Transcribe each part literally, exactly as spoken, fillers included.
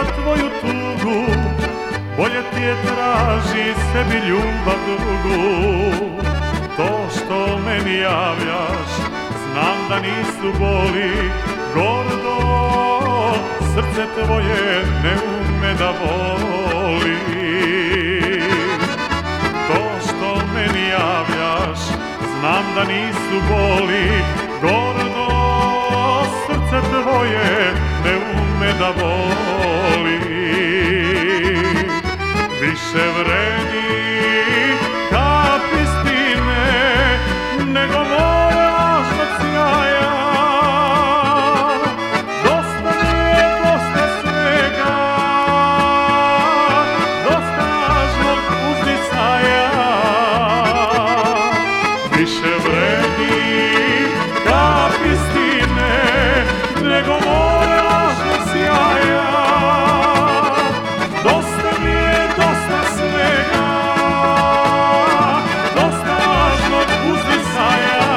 tvoju tugu, bolje ti je traži sebi ljubav drugu. To što meni javljaš, znam da nisu boli, gordo, srce tvoje ne ume da voli. To što meni javljaš, znam da nisu boli, gordo, srce tvoje ne ume da voli. Više vredi kapi stine nego more lažnog sjaja. Dosta je, dosta svega, dosta lažnog uzdisaja. Više vredi kapi stine nego more lažnog sjaja. Dosta mi je, dosta svega, dosta lažnog uzdisaja.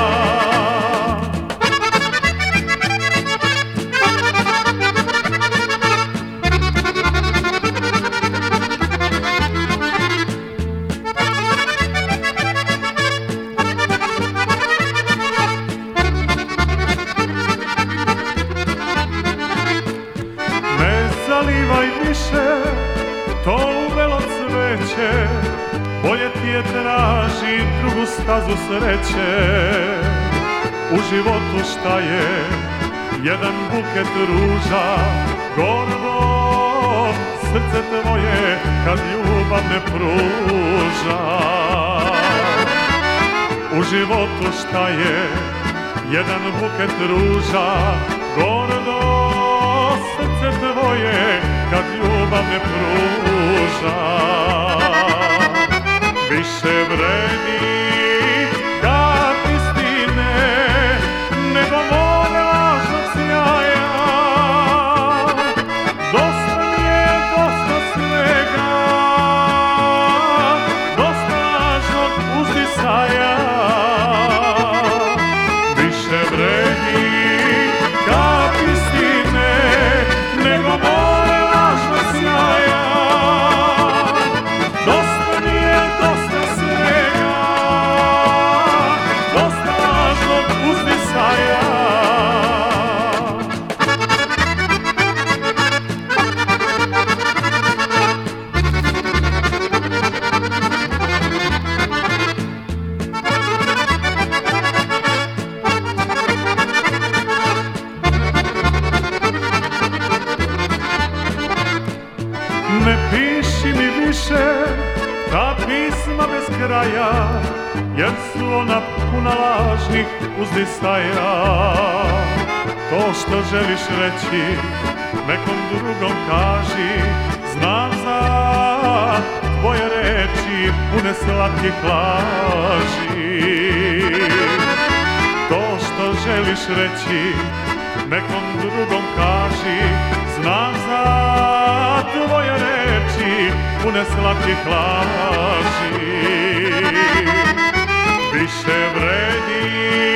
Ne zalivaj više to uvelo cveće, bolje ti je traži drugu stazu sreće. U životu šta je jedan buket ruža, gordo, srce tvoje kad ljubav ne pruža. U životu šta je jedan buket ruža, gordo, srce tvoje kad ljubav ne pruža. Više vredi kapi stine nego more lažnog sjaja. Dosta mi je, dosta svega, dosta lažnog uzdisaja. Više vredi kapi stine nego more lažnog sjaja. Dosta mi je, dosta svega, dosta lažnog uzdisaja. Ne piši mi više ta pisma bez kraja, jer su ona puna lažnih uzdisaja. To što želiš reći nekom drugom kaži, znam za tvoje reči pune slatkih laži. To što želiš reći nekom drugom kaži, znam za tvoje reči pune slatkih laži. Više vredi